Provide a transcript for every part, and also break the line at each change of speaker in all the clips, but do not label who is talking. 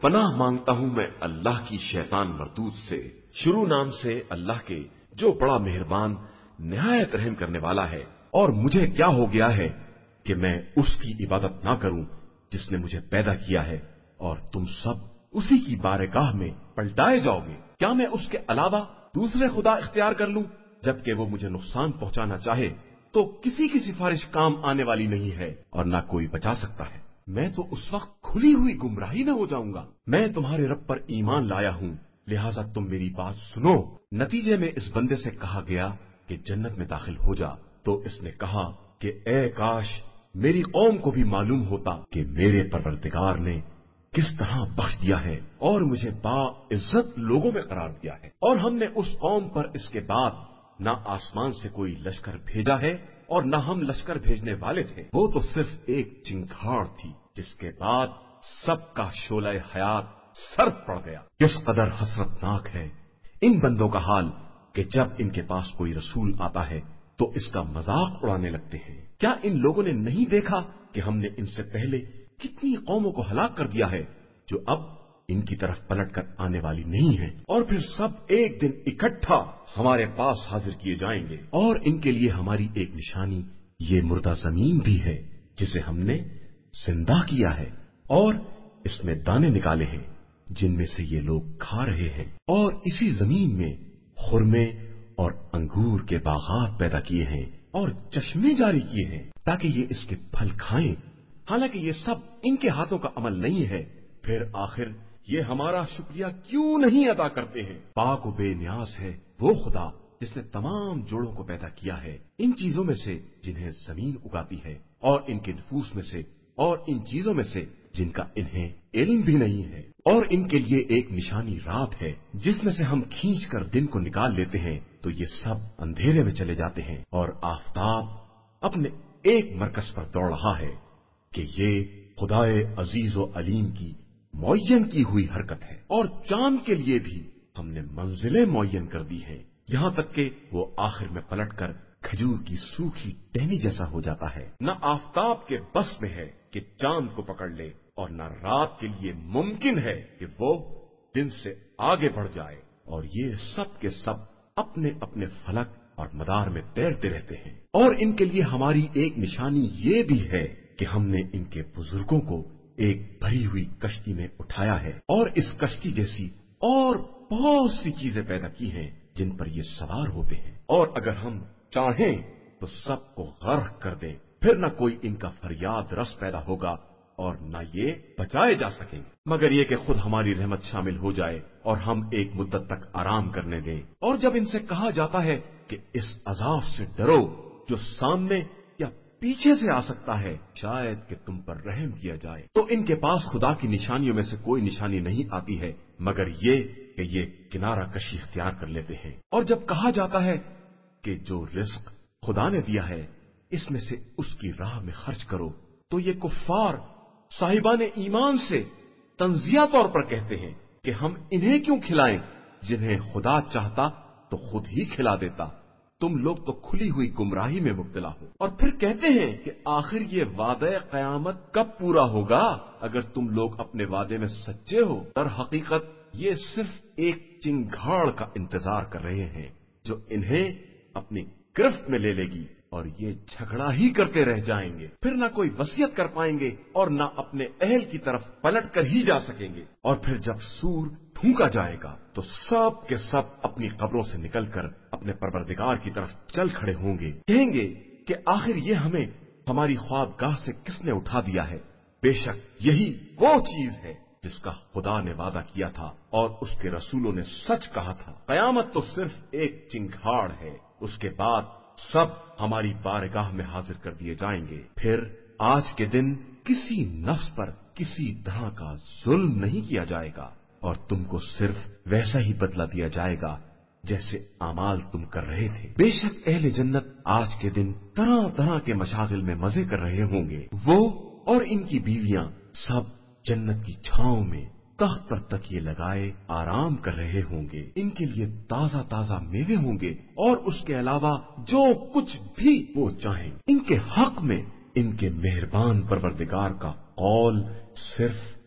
پناہ مانگتا ہوں میں اللہ کی شیطان مردود سے، شروع نام سے اللہ کے جو بڑا مہربان نہایت رحم کرنے والا ہے۔ اور مجھے کیا ہو گیا ہے کہ میں اس کی عبادت نہ کروں جس نے مجھے پیدا کیا ہے، اور تم سب اسی کی بارگاہ میں پلٹائے جاؤ گے۔ کیا میں اس کے علاوہ دوسرے خدا اختیار کر لوں؟ جبکہ وہ مجھے نقصان پہنچانا چاہے تو کسی کی سفارش کام آنے والی نہیں ہے، اور نہ کوئی بچا سکتا ہے۔ میں تو اس وقت کھلی ہوئی گمراہی میں ہو جاؤں گا۔ میں تمہارے رب پر ایمان لایا ہوں، لہٰذا تم میری بات سنو۔ نتیجے میں اس بندے سے کہا گیا کہ جنت میں داخل ہو جا، تو اس نے کہا کہ اے کاش میری قوم کو بھی معلوم ہوتا کہ میرے پروردگار نے کس طرح بخش دیا ہے اور مجھے باعزت لوگوں میں قرار دیا ہے۔ اور ہم نے اس قوم پر اس کے بعد نہ آسمان سے کوئی لشکر بھیجا ہے اور نہ ہم لشکر بھیجنے والے تھے، وہ تو صرف ایک چنگھاڑ تھی جس کے بعد سب کا شعلہ حیات سر پڑ گیا۔ کس قدر حسرتناک ہے ان بندوں کا حال کہ جب ان کے پاس کوئی رسول آتا ہے تو اس کا مذاق اڑانے لگتے ہیں۔ کیا ان لوگوں نے نہیں دیکھا کہ ہم نے ان سے پہلے کتنی قوموں کو ہلاک کر دیا ہے جو اب ان کی طرف پلٹ کر آنے والی نہیں ہے؟ اور پھر سب ایک دن اکٹھا ہمارے پاس حاضر کیے جائیں گے، اور ان کے لیے ہماری ایک نشانی یہ مردہ زمین بھی ہے جسے ہم نے زندہ کیا ہے، اور اس میں دانے نکالے ہیں جن میں سے یہ لوگ کھا رہے ہیں، اور اسی زمین میں خرمے اور انگور کے باغات پیدا کیے ہیں اور چشمے جاری کیے ہیں تاکہ یہ اس کے پھل کھائیں، حالانکہ یہ سب ان کے ہاتھوں کا عمل نہیں ہے۔ پھر آخر یہ ہمارا شکریہ کیوں نہیں ادا کرتے ہیں؟ پاک و بے نیاز ہے وہ خدا جس نے تمام جوڑوں کو پیدا کیا ہے، ان چیزوں میں سے جنہیں زمین اگاتی ہے، اور ان کے نفوس میں سے، اور ان چیزوں میں سے جن کا انہیں علم بھی نہیں ہے۔ اور ان کے لیے ایک نشانی رات ہے جس میں سے ہم کھینچ کر دن کو نکال لیتے ہیں، تو یہ سب اندھیرے میں چلے جاتے ہیں، اور آفتاب اپنے ایک مرکز پر دوڑ رہا ہے کہ یہ خدائے عزیز و علیم کی معین کی ہوئی حرکت ہے۔ اور چاند کے لیے بھی ہم نے منزلیں معین کر دی ہیں، یہاں تک کہ وہ آخر میں پلٹ کر کھجور کی سوکھی ٹہنی جیسا ہو جاتا ہے۔ نہ آفتاب کے بس میں ہے کہ چاند کو پکڑ لے، اور نہ رات کے لیے ممکن ہے کہ وہ دن سے آگے بڑھ جائے، اور یہ سب کے سب اپنے اپنے فلک اور مدار میں تیرتے رہتے ہیں۔ اور ان کے لیے ہماری ایک نشانی یہ بھی ہے کہ ہم نے ان کے بزرگوں کو ایک بھری ہوئی کشتی میں اٹھایا ہے، اور اس کشتی جیسی اور بہت سی چیزیں پیدا کی ہیں جن پر یہ سوار ہوتے ہیں، اور اگر ہم چاہیں تو سب کو غرق کر دیں، پھر نہ کوئی ان کا فریاد رس پیدا ہوگا اور نہ یہ بچائے جا سکیں، مگر یہ کہ خود ہماری رحمت شامل ہو جائے اور ہم ایک مدت تک آرام کرنے دیں۔ اور جب ان سے کہا جاتا ہے کہ اس عذاب سے ڈرو جو سامنے یا پیچھے سے آ سکتا ہے، شاید کہ تم پر رحم کیا جائے، تو ان کے پاس خدا کی نشانیوں میں سے کوئی نشانی نہیں آتی ہے مگر یہ کہ یہ کنارہ کشی اختیار کر لیتے ہیں۔ اور جب کہا جاتا ہے کہ جو رزق خدا نے دیا ہے اس میں سے اس کی راہ میں خرچ کرو، تو یہ کفار صاحبان ایمان سے تنزیہ طور پر کہتے ہیں کہ ہم انہیں کیوں کھلائیں جنہیں خدا چاہتا تو خود ہی کھلا دیتا، تم لوگ تو کھلی ہوئی گمراہی میں مبتلا ہو۔ اور پھر کہتے ہیں کہ آخر یہ وعدہ قیامت کب پورا ہوگا اگر تم لوگ اپنے وعدے میں سچے ہو؟ در حقیقت یہ صرف ایک چنگھاڑ کا انتظار کر رہے ہیں جو انہیں اپنی گرفت میں لے لے گی، اور یہ جھگڑا ہی کرتے رہ جائیں گے، پھر نہ کوئی وصیت کر پائیں گے اور نہ اپنے اہل کی طرف پلٹ کر ہی جا سکیں گے۔ اور پھر جب سور پھونکا جائے گا تو سب کے سب اپنی قبروں سے نکل کر اپنے پروردگار کی طرف چل کھڑے ہوں گے، کہیں گے کہ آخر یہ ہمیں ہماری خوابگاہ سے کس نے اٹھا دیا ہے؟ بے شک یہی وہ چیز ہے جس کا خدا نے وعدہ کیا تھا اور اس کے رسولوں نے سچ کہا تھا۔ قیامت تو صرف ایک چنگھاڑ ہے، اس کے بعد سب ہماری بارگاہ میں حاضر کر دیے جائیں گے۔ پھر آج کے دن کسی نفس پر کسی طرح کا ظلم نہیں کیا جائے گا، اور تم کو صرف ویسا ہی بدلہ دیا جائے گا جیسے اعمال تم کر رہے تھے۔ بے شک اہل جنت آج کے دن طرح طرح کے مشاغل میں مزے کر رہے ہوں گے، وہ اور ان کی بیویاں سب جنت کی چھاؤں میں تخت پر تکیے لگائے آرام کر رہے ہوں گے، ان کے لیے تازہ تازہ میوے ہوں گے، اور اس کے علاوہ جو کچھ بھی وہ چاہیں۔ ان کے حق میں ان کے مہربان پروردگار کا قول صرف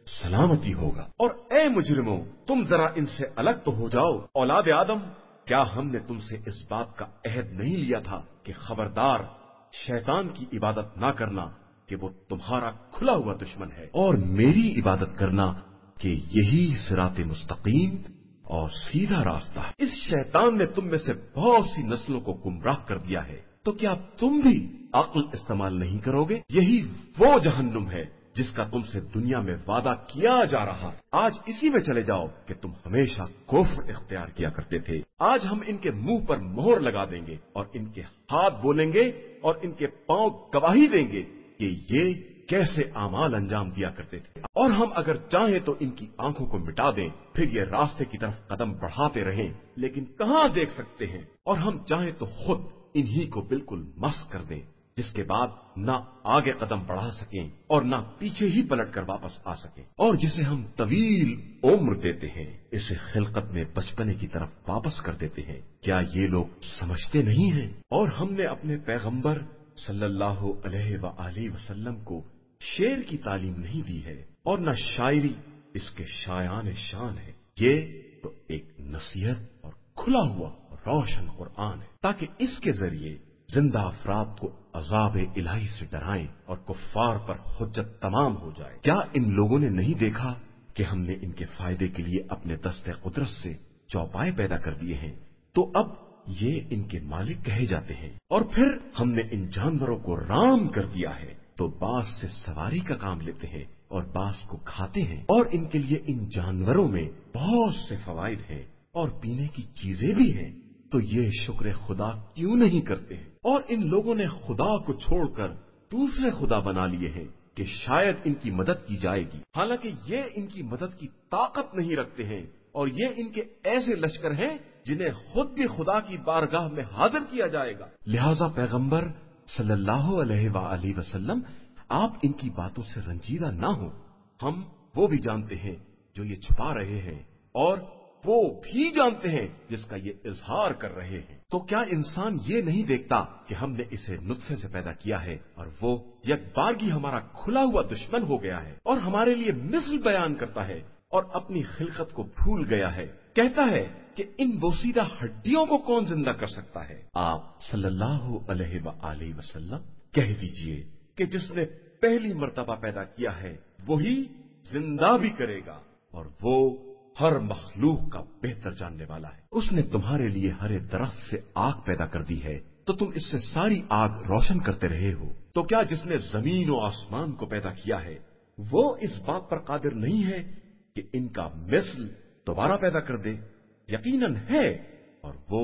سلامتی ہوگا۔ اور اے مجرموں، تم ذرا ان سے الگ تو ہو جاؤ۔ اولاد آدم، کیا ہم نے تم سے اس بات کا عہد نہیں لیا تھا کہ خبردار شیطان کی عبادت نہ کرنا کہ وہ تمہارا کھلا ہوا دشمن ہے، اور میری عبادت کرنا کہ یہی صراط مستقیم اور سیدھا راستہ ہے۔ اس شیطان نے تم میں سے بہت سی نسلوں کو گمراہ کر دیا ہے، تو کیا تم بھی عقل استعمال نہیں کرو گے؟ یہی وہ جہنم ہے جس کا تم سے دنیا میں وعدہ کیا جا رہا ہے۔ آج اسی میں چلے جاؤ کہ تم ہمیشہ کفر اختیار کیا کرتے تھے۔ آج ہم ان کے منہ پر مہر لگا دیں گے اور ان کے ہاتھ بولیں گے اور ان کے پاؤں گواہی دیں گے کہ یہ کیسے اعمال انجام دیا کرتے تھے، اور ہم اگر چاہیں تو ان کی آنکھوں کو مٹا دیں، پھر یہ راستے کی طرف قدم بڑھاتے رہیں، لیکن کہاں دیکھ سکتے ہیں، اور ہم چاہیں تو خود انہی کو بالکل مسخ کر دیں، جس کے بعد نہ آگے قدم بڑھا سکیں اور نہ پیچھے ہی پلٹ کر واپس آ سکیں، اور جسے ہم طویل عمر دیتے ہیں اسے خلقت میں بچپنے کی طرف واپس کر دیتے ہیں۔ کیا یہ لوگ سمجھتے نہیں ہیں؟ اور ہم نے اپنے پیغمبر صلی اللہ علیہ وآلہ وسلم کو شعر کی تعلیم نہیں دی ہے، اور نہ شاعری اس کے شایان شان ہے۔ یہ تو ایک نصیحت اور کھلا ہوا روشن قرآن ہے، تاکہ اس کے ذریعے زندہ افراد کو عذاب الہی سے ڈرائیں اور کفار پر حجت تمام ہو جائے۔ کیا ان لوگوں نے نہیں دیکھا کہ ہم نے ان کے فائدے کے لیے اپنے دست قدرت سے چوپائے پیدا کر دیے ہیں، تو اب یہ ان کے مالک کہے جاتے ہیں، اور پھر ہم نے ان جانوروں کو رام کر دیا ہے تو باز سے سواری کا کام لیتے ہیں اور باز کو کھاتے ہیں، اور ان کے لیے ان جانوروں میں بہت سے فوائد ہیں اور پینے کی چیزیں بھی ہیں، تو یہ شکر خدا کیوں نہیں کرتے ہیں؟ اور ان لوگوں نے خدا کو چھوڑ کر دوسرے خدا بنا لیے ہیں کہ شاید ان کی مدد کی جائے گی، حالانکہ یہ ان کی مدد کی طاقت نہیں رکھتے ہیں، اور یہ ان کے ایسے لشکر ہیں جنہیں خود بھی خدا کی بارگاہ میں حاضر کیا جائے گا۔ لہذا پیغمبر صلی اللہ علیہ وآلہ وسلم، آپ ان کی باتوں سے رنجیدہ نہ ہوں، ہم وہ بھی جانتے ہیں جو یہ چھپا رہے ہیں، اور وہ بھی جانتے ہیں جس کا یہ اظہار کر رہے ہیں۔ تو کیا انسان یہ نہیں دیکھتا کہ ہم نے اسے نطفے سے پیدا کیا ہے، اور وہ یک بارگی ہمارا کھلا ہوا دشمن ہو گیا ہے، اور ہمارے لیے مثل بیان کرتا ہے اور اپنی خلقت کو بھول گیا ہے، کہتا ہے کہ ان بوسیدہ ہڈیوں کو کون زندہ کر سکتا ہے؟ آپ صلی اللہ علیہ وآلہ وسلم کہہ دیجئے کہ جس نے پہلی مرتبہ پیدا کیا ہے وہی زندہ بھی کرے گا، اور وہ ہر مخلوق کا بہتر جاننے والا ہے۔ اس نے تمہارے لیے ہر درخت سے آگ پیدا کر دی ہے تو تم اس سے ساری آگ روشن کرتے رہے ہو، تو کیا جس نے زمین و آسمان کو پیدا کیا ہے وہ اس بات پر قادر نہیں ہے کہ ان کا مثل دوبارہ پیدا کر دے؟ یقیناً ہے، اور وہ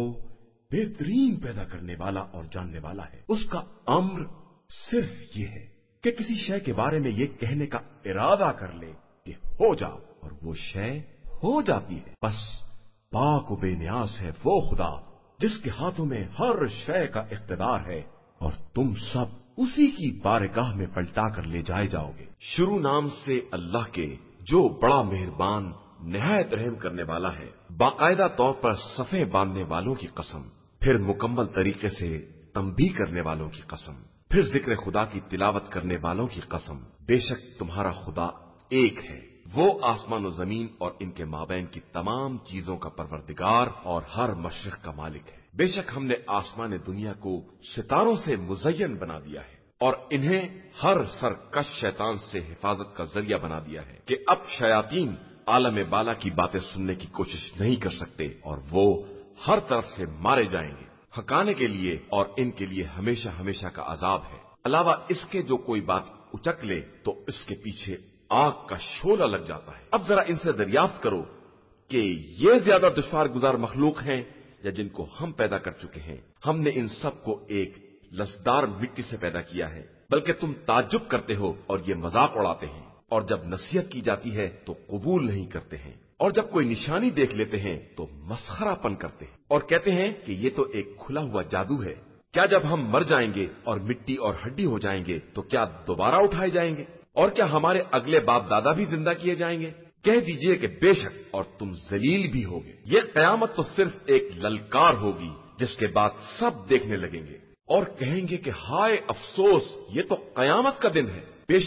بہترین پیدا کرنے والا اور جاننے والا ہے۔ اس کا امر صرف یہ ہے کہ کسی شے کے بارے میں یہ کہنے کا ارادہ کر لے کہ ہو جا، اور وہ شے ہو جاتی ہے۔ بس پاک و بے نیاز ہے وہ خدا جس کے ہاتھوں میں ہر شے کا اقتدار ہے، اور تم سب اسی کی بارگاہ میں پلٹا کر لے جائے جاؤ گے۔ شروع نام سے اللہ کے جو بڑا مہربان نہایت رحم کرنے والا ہے۔ باقاعدہ طور پر صفے باندھنے والوں کی قسم، پھر مکمل طریقے سے تنبیہ کرنے والوں کی قسم، پھر ذکر خدا کی تلاوت کرنے والوں کی قسم، بے شک تمہارا خدا ایک ہے، وہ آسمان و زمین اور ان کے مابین کی تمام چیزوں کا پروردگار اور ہر مشرق کا مالک ہے۔ بے شک ہم نے آسمان دنیا کو ستاروں سے مزین بنا دیا ہے اور انہیں ہر سرکش شیطان سے حفاظت کا ذریعہ بنا دیا ہے کہ اب شیاطین عالم بالا کی باتیں سننے کی کوشش نہیں کر سکتے، اور وہ ہر طرف سے مارے جائیں گے ہکانے کے لیے، اور ان کے لیے ہمیشہ ہمیشہ کا عذاب ہے۔ علاوہ اس کے جو کوئی بات اچک لے تو اس کے پیچھے آگ کا شعلہ لگ جاتا ہے۔ اب ذرا ان سے دریافت کرو کہ یہ زیادہ دشوار گزار مخلوق ہیں یا جن کو ہم پیدا کر چکے ہیں۔ ہم نے ان سب کو ایک لسدار مٹی سے پیدا کیا ہے، بلکہ تم تعجب کرتے ہو اور یہ مذاق اڑاتے ہیں، اور جب نصیحت کی جاتی ہے تو قبول نہیں کرتے ہیں، اور جب کوئی نشانی دیکھ لیتے ہیں تو مسخرہ پن کرتے ہیں اور کہتے ہیں کہ یہ تو ایک کھلا ہوا جادو ہے۔ کیا جب ہم مر جائیں گے اور مٹی اور ہڈی ہو جائیں گے تو کیا دوبارہ اٹھائے جائیں گے؟ اور کیا ہمارے اگلے باپ دادا بھی زندہ کیے جائیں گے؟ کہہ دیجئے کہ بے شک اور تم ذلیل بھی ہوگے۔ یہ قیامت تو صرف ایک للکار ہوگی جس کے بعد سب دیکھنے لگیں گے اور کہیں گے کہ ہائے افسوس، یہ تو قیامت کا دن ہے۔ بے شک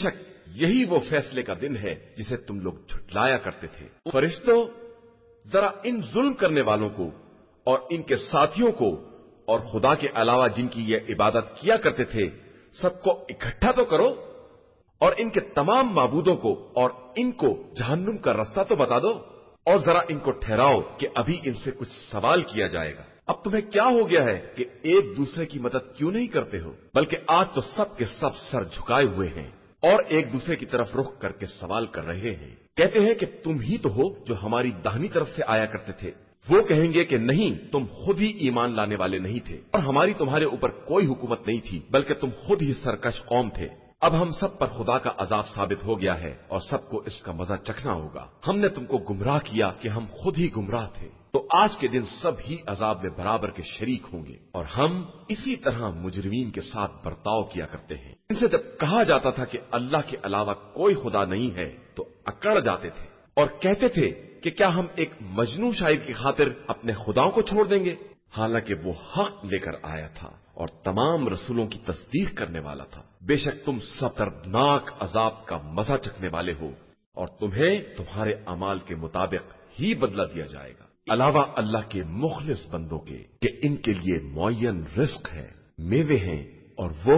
یہی وہ فیصلے کا دن ہے جسے تم لوگ جھٹلایا کرتے تھے۔ فرشتوں، ذرا ان ظلم کرنے والوں کو اور ان کے ساتھیوں کو اور خدا کے علاوہ جن کی یہ عبادت کیا کرتے تھے سب کو اکٹھا تو کرو، اور ان کے تمام معبودوں کو اور ان کو جہنم کا رستہ تو بتا دو، اور ذرا ان کو ٹھہراؤ کہ ابھی ان سے کچھ سوال کیا جائے گا۔ اب تمہیں کیا ہو گیا ہے کہ ایک دوسرے کی مدد کیوں نہیں کرتے ہو؟ بلکہ آج تو سب کے سب سر جھکائے ہوئے ہیں اور ایک دوسرے کی طرف رخ کر کے سوال کر رہے ہیں۔ کہتے ہیں کہ تم ہی تو ہو جو ہماری داہنی طرف سے آیا کرتے تھے۔ وہ کہیں گے کہ نہیں، تم خود ہی ایمان لانے والے نہیں تھے اور ہماری تمہارے اوپر کوئی حکومت نہیں تھی، بلکہ تم خود ہی سرکش قوم تھے۔ اب ہم سب پر خدا کا عذاب ثابت ہو گیا ہے اور سب کو اس کا مزہ چکھنا ہوگا۔ ہم نے تم کو گمراہ کیا کہ ہم خود ہی گمراہ تھے، تو آج کے دن سب ہی عذاب میں برابر کے شریک ہوں گے۔ اور ہم اسی طرح مجرمین کے ساتھ برتاؤ کیا کرتے ہیں۔ ان سے جب کہا جاتا تھا کہ اللہ کے علاوہ کوئی خدا نہیں ہے تو اکڑ جاتے تھے اور کہتے تھے کہ کیا ہم ایک مجنون شاعر کی خاطر اپنے خداؤں کو چھوڑ دیں گے، حالانکہ وہ حق لے کر آیا تھا اور تمام رسولوں کی تصدیق کرنے والا تھا۔ بے شک تم سب دردناک عذاب کا مزہ چکھنے والے ہو اور تمہیں تمہارے اعمال کے مطابق ہی بدلہ دیا جائے گا، علاوہ اللہ کے مخلص بندوں کے کہ ان کے لیے معین رزق ہے، میوے ہیں، اور وہ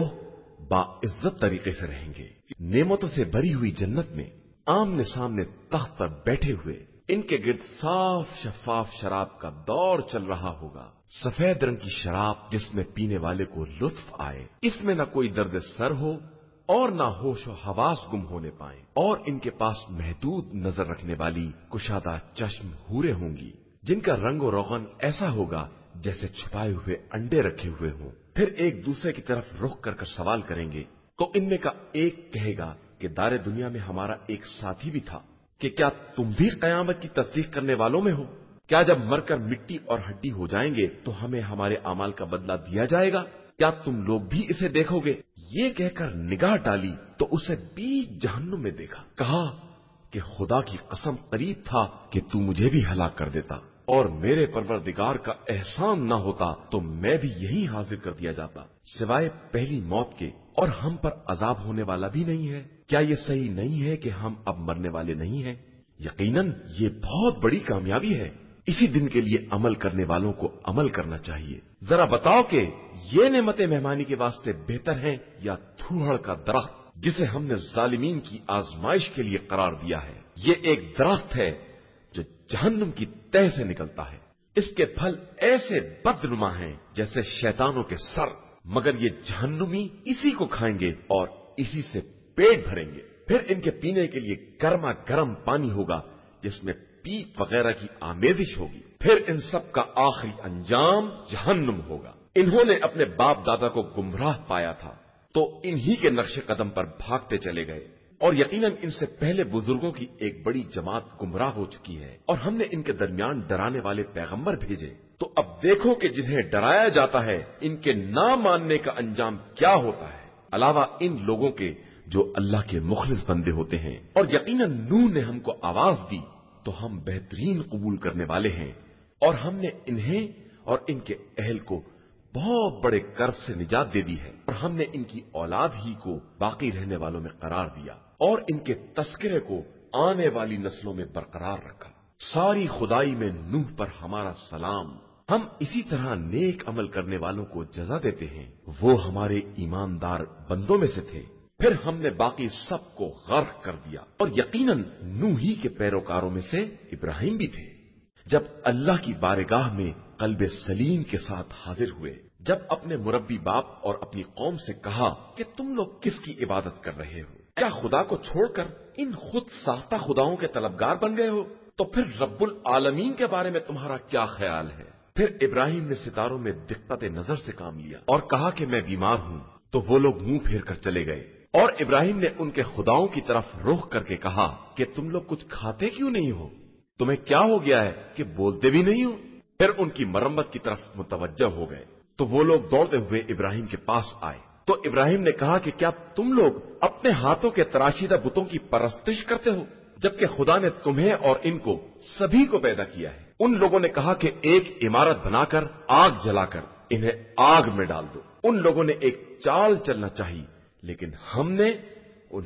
باعزت طریقے سے رہیں گے۔ نعمتوں سے بھری ہوئی جنت میں آمنے سامنے تخت پر بیٹھے ہوئے ان کے گرد صاف شفاف شراب کا دور چل رہا ہوگا، سفید رنگ کی شراب جس میں پینے والے کو لطف آئے، اس میں نہ کوئی درد سر ہو اور نہ ہوش و حواس گم ہونے پائیں، اور ان کے پاس محدود نظر رکھنے والی کشادہ چشم حوریں ہوں گی جن کا رنگ و روغن ایسا ہوگا جیسے چھپائے ہوئے انڈے رکھے ہوئے ہوں۔ پھر ایک دوسرے کی طرف رخ کر سوال کریں گے تو ان میں کا ایک کہے گا کہ دار دنیا میں ہمارا ایک ساتھی بھی تھا، کہ کیا تم بھی قیامت کی تصدیق کرنے والوں میں ہو؟ کیا جب مر کر مٹی اور ہڈی ہو جائیں گے تو ہمیں ہمارے اعمال کا بدلہ دیا جائے گا؟ کیا تم لوگ بھی اسے دیکھو گے؟ یہ کہہ کر نگاہ ڈالی تو اسے بیچ جہنم میں دیکھا، کہا کہ خدا کی قسم قریب تھا کہ تو مجھے بھی ہلاک کر دیتا، اور میرے پروردگار کا احسان نہ ہوتا تو میں بھی یہی حاضر کر دیا جاتا سوائے پہلی موت کے، اور ہم پر عذاب ہونے والا بھی نہیں ہے۔ کیا یہ صحیح نہیں ہے کہ ہم اب مرنے والے نہیں ہیں؟ یقیناً یہ بہت بڑی کامیابی ہے۔ اسی دن کے لیے عمل کرنے والوں کو عمل کرنا چاہیے۔ ذرا بتاؤ کہ یہ نعمت مہمانی کے واسطے بہتر ہیں یا تھوہڑ کا درخت جسے ہم نے ظالمین کی آزمائش کے لیے قرار دیا ہے؟ یہ ایک درخت ہے جو جہنم کی تہ سے نکلتا ہے، اس کے پھل ایسے بدنما ہیں جیسے شیطانوں کے سر، مگر یہ جہنمی اسی کو کھائیں گے اور اسی سے پیٹ بھریں گے۔ پھر ان کے پینے کے لیے گرما گرم پانی ہوگا جس میں پیپ وغیرہ کی آمیزش ہوگی۔ پھر ان سب کا آخری انجام جہنم ہوگا۔ انہوں نے اپنے باپ دادا کو گمراہ پایا تھا تو انہی کے نقش قدم پر بھاگتے چلے گئے، اور یقیناً ان سے پہلے بزرگوں کی ایک بڑی جماعت گمراہ ہو چکی ہے، اور ہم نے ان کے درمیان ڈرانے والے پیغمبر بھیجے۔ تو اب دیکھو کہ جنہیں ڈرایا جاتا ہے ان کے نہ ماننے کا انجام کیا ہوتا ہے، علاوہ ان لوگوں کے جو اللہ کے مخلص بندے ہوتے ہیں۔ اور یقیناً نوح نے ہم کو آواز دی تو ہم بہترین قبول کرنے والے ہیں، اور ہم نے انہیں اور ان کے اہل کو بہت بڑے کرب سے نجات دے دی ہے، اور ہم نے ان کی اولاد ہی کو باقی رہنے والوں میں قرار دیا اور ان کے تذکرے کو آنے والی نسلوں میں برقرار رکھا۔ ساری خدائی میں نوح پر ہمارا سلام۔ ہم اسی طرح نیک عمل کرنے والوں کو جزا دیتے ہیں، وہ ہمارے ایماندار بندوں میں سے تھے۔ پھر ہم نے باقی سب کو غرق کر دیا، اور یقیناً نوح ہی کے پیروکاروں میں سے ابراہیم بھی تھے۔ جب اللہ کی بارگاہ میں قلب سلیم کے ساتھ حاضر ہوئے، جب اپنے مربی باپ اور اپنی قوم سے کہا کہ تم لوگ کس کی عبادت کر رہے ہو؟ کیا خدا کو چھوڑ کر ان خود ساختہ خداؤں کے طلبگار بن گئے ہو؟ تو پھر رب العالمین کے بارے میں تمہارا کیا خیال ہے؟ پھر ابراہیم نے ستاروں میں دقت نظر سے کام لیا اور کہا کہ میں بیمار ہوں، تو وہ لوگ منہ پھیر کر چلے گئے، اور ابراہیم نے ان کے خداؤں کی طرف رخ کر کے کہا کہ تم لوگ کچھ کھاتے کیوں نہیں ہو؟ تمہیں کیا ہو گیا ہے کہ بولتے بھی نہیں ہو؟ پھر ان کی مرمت کی طرف متوجہ ہو گئے تو وہ لوگ دوڑتے ہوئے ابراہیم کے پاس آئے، تو ابراہیم نے کہا کہ کیا تم لوگ اپنے ہاتھوں کے تراشیدہ بتوں کی پرستش کرتے ہو جبکہ خدا نے تمہیں اور ان کو سبھی کو پیدا کیا ہے؟ ان لوگوں نے کہا کہ ایک عمارت بنا کر آگ جلا کر انہیں آگ میں ڈال دو۔ ان لوگوں نے ایک چال چلنا چاہی، لیکن ہم نے انہیں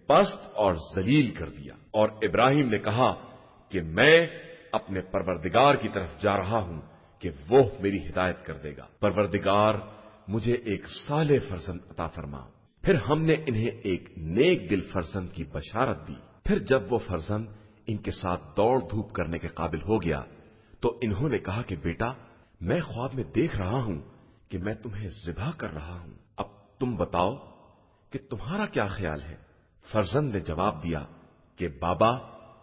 پست اور ذلیل کر دیا، اور ابراہیم نے کہا کہ میں اپنے پروردگار کی طرف جا رہا ہوں کہ وہ میری ہدایت کر دے گا۔ پروردگار مجھے ایک صالح فرزند عطا فرما۔ پھر ہم نے انہیں ایک نیک دل فرزند کی بشارت دی۔ پھر جب وہ فرزند ان کے ساتھ دوڑ دھوپ کرنے کے قابل ہو گیا تو انہوں نے کہا کہ بیٹا، میں خواب میں دیکھ رہا ہوں کہ میں تمہیں ذبح کر رہا ہوں، اب تم بتاؤ کہ تمہارا کیا خیال ہے؟ فرزند نے جواب دیا کہ بابا،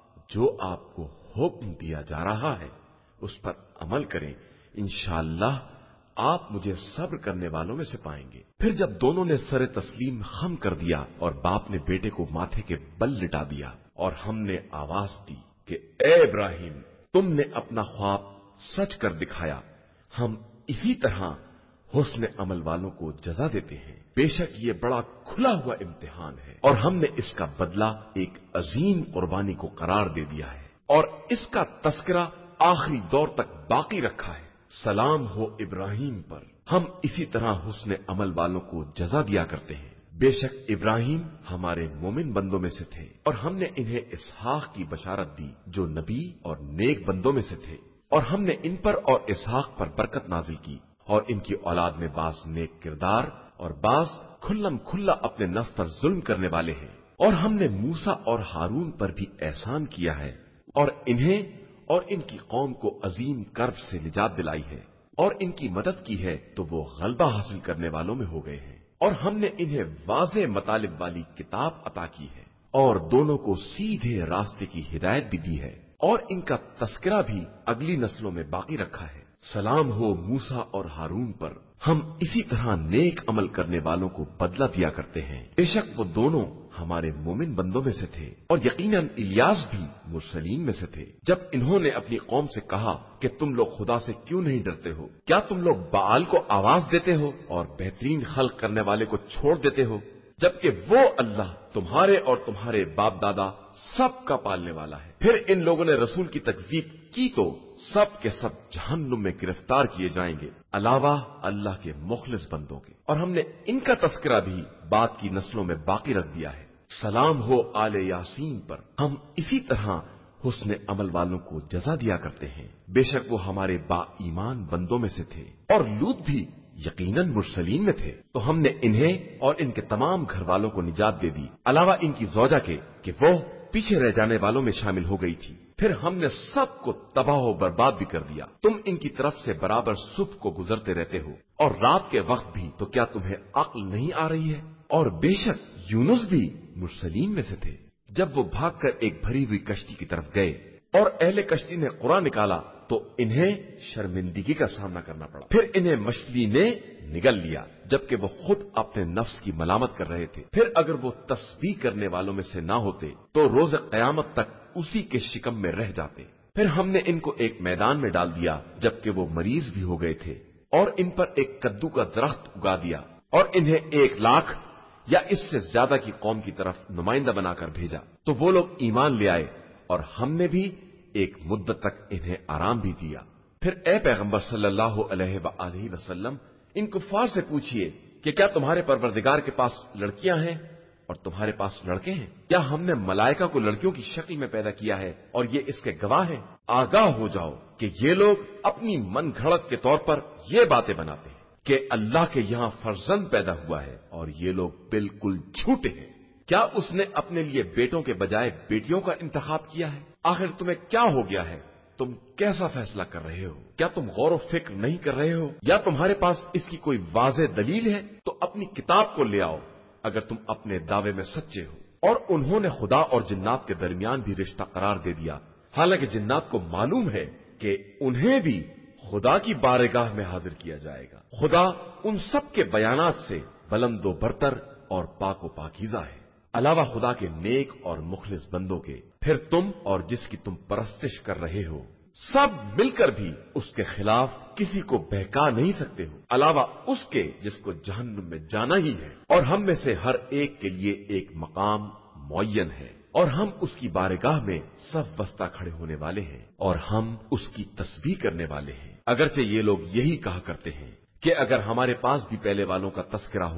جو آپ کو حکم دیا جا رہا ہے اس پر عمل کریں، انشاءاللہ آپ مجھے صبر کرنے والوں میں سے پائیں گے۔ پھر جب دونوں نے سر تسلیم خم کر دیا اور باپ نے بیٹے کو ماتھے کے بل لٹا دیا، اور ہم نے آواز دی کہ اے ابراہیم، تم نے اپنا خواب سچ کر دکھایا، ہم اسی طرح حسن عمل والوں کو جزا دیتے ہیں۔ بے شک یہ بڑا کھلا ہوا امتحان ہے، اور ہم نے اس کا بدلہ ایک عظیم قربانی کو قرار دے دیا ہے، اور اس کا تذکرہ آخری دور تک باقی رکھا ہے۔ سلام ہو ابراہیم پر، ہم اسی طرح حسن عمل والوں کو جزا دیا کرتے ہیں۔ بے شک ابراہیم ہمارے مومن بندوں میں سے تھے، اور ہم نے انہیں اسحاق کی بشارت دی جو نبی اور نیک بندوں میں سے تھے، اور ہم نے ان پر اور اسحاق پر برکت نازل کی، اور ان کی اولاد میں بعض نیک کردار اور بعض کھلم کھلا اپنے نفس پر ظلم کرنے والے ہیں۔ اور ہم نے موسیٰ اور ہارون پر بھی احسان کیا ہے، اور انہیں اور ان کی قوم کو عظیم کرب سے نجات دلائی ہے، اور ان کی مدد کی ہے تو وہ غلبہ حاصل کرنے والوں میں ہو گئے ہیں۔ اور ہم نے انہیں واضح مطالب والی کتاب عطا کی ہے، اور دونوں کو سیدھے راستے کی ہدایت بھی دی ہے، اور ان کا تذکرہ بھی اگلی نسلوں میں باقی رکھا ہے۔ سلام ہو موسیٰ اور ہارون پر، ہم اسی طرح نیک عمل کرنے والوں کو بدلہ دیا کرتے ہیں۔ بے شک وہ دونوں ہمارے مومن بندوں میں سے تھے، اور یقیناً الیاس بھی مرسلین میں سے تھے۔ جب انہوں نے اپنی قوم سے کہا کہ تم لوگ خدا سے کیوں نہیں ڈرتے ہو؟ کیا تم لوگ بال کو آواز دیتے ہو اور بہترین خلق کرنے والے کو چھوڑ دیتے ہو، جبکہ وہ اللہ تمہارے اور تمہارے باپ دادا سب کا پالنے والا ہے؟ پھر ان لوگوں نے رسول کی تکذیب کی تو سب کے سب جہنم میں گرفتار کیے جائیں گے، علاوہ اللہ کے مخلص بندوں کے، اور ہم نے ان کا تذکرہ بھی بعد کی نسلوں میں باقی رکھ دیا ہے۔ سلام ہو آل یاسین پر، ہم اسی طرح حسن عمل والوں کو جزا دیا کرتے ہیں۔ بے شک وہ ہمارے با ایمان بندوں میں سے تھے، اور لوط بھی یقیناً مرسلین میں تھے، تو ہم نے انہیں اور ان کے تمام گھر والوں کو نجات دے دی، علاوہ ان کی زوجہ کے کہ وہ پیچھے رہ جانے والوں میں شامل ہو گئی تھی۔ پھر ہم نے سب کو تباہ و برباد بھی کر دیا۔ تم ان کی طرف سے برابر صبح کو گزرتے رہتے ہو اور رات کے وقت بھی، تو کیا تمہیں عقل نہیں آ رہی ہے؟ اور بے شک یونس بھی مرسلین میں سے تھے۔ جب وہ بھاگ کر ایک بھری ہوئی کشتی کی طرف گئے اور اہل کشتی نے قرآن نکالا تو انہیں شرمندگی کا سامنا کرنا پڑا۔ پھر انہیں مچھلی نے نگل لیا جبکہ وہ خود اپنے نفس کی ملامت کر رہے تھے۔ پھر اگر وہ تسبیح کرنے والوں میں سے نہ ہوتے تو روز قیامت تک اسی کے شکم میں رہ جاتے۔ پھر ہم نے ان کو ایک میدان میں ڈال دیا جبکہ وہ مریض بھی ہو گئے تھے، اور ان پر ایک کدو کا درخت اگا دیا، اور انہیں 1,00,000 یا اس سے زیادہ کی قوم کی طرف نمائندہ بنا کر بھیجا، تو وہ لوگ ایمان لے آئے، اور ہم نے بھی ایک مدت تک انہیں آرام بھی دیا۔ پھر اے پیغمبر صلی اللہ علیہ وآلہ وسلم، ان کفار سے پوچھئے کہ کیا تمہارے پروردگار کے پاس لڑکیاں ہیں اور تمہارے پاس لڑکے ہیں؟ کیا ہم نے ملائکہ کو لڑکیوں کی شکل میں پیدا کیا ہے اور یہ اس کے گواہ ہیں؟ آگاہ ہو جاؤ کہ یہ لوگ اپنی من گھڑت کے طور پر یہ باتیں بناتے ہیں کہ اللہ کے یہاں فرزند پیدا ہوا ہے، اور یہ لوگ بالکل جھوٹے ہیں۔ کیا اس نے اپنے لیے بیٹوں کے بجائے بیٹیوں کا انتخاب کیا ہے؟ آخر تمہیں کیا ہو گیا ہے؟ تم کیسا فیصلہ کر رہے ہو؟ کیا تم غور و فکر نہیں کر رہے ہو؟ یا تمہارے پاس اس کی کوئی واضح دلیل ہے تو اپنی کتاب کو لے آؤ اگر تم اپنے دعوے میں سچے ہو۔ اور انہوں نے خدا اور جنات کے درمیان بھی رشتہ قرار دے دیا، حالانکہ جنات کو معلوم ہے کہ انہیں بھی خدا کی بارگاہ میں حاضر کیا جائے گا۔ خدا ان سب کے بیانات سے بلند و برتر اور پاک و پاکیزہ ہے، علاوہ خدا کے نیک اور مخلص بندوں کے۔ پھر تم اور جس کی تم پرستش کر رہے ہو سب مل کر بھی اس کے خلاف کسی کو بہکا نہیں سکتے ہو، علاوہ اس کے جس کو جہنم میں جانا ہی ہے۔ اور ہم میں سے ہر ایک کے لیے ایک مقام معین ہے، اور ہم اس کی بارگاہ میں سب وسطہ کھڑے ہونے والے ہیں، اور ہم اس کی تسبیح کرنے والے ہیں۔ اگرچہ یہ لوگ یہی کہا کرتے ہیں کہ اگر ہمارے پاس بھی پہلے والوں کا تذکرہ ہوتا